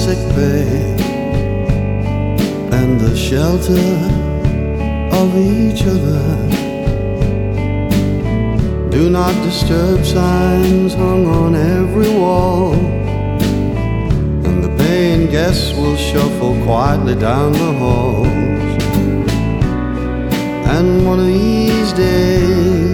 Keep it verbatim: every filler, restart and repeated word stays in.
sick bay and the shelter of each other. Do not disturb signs hung on every wall, and the paying guests will shuffle quietly down the halls. And one of these days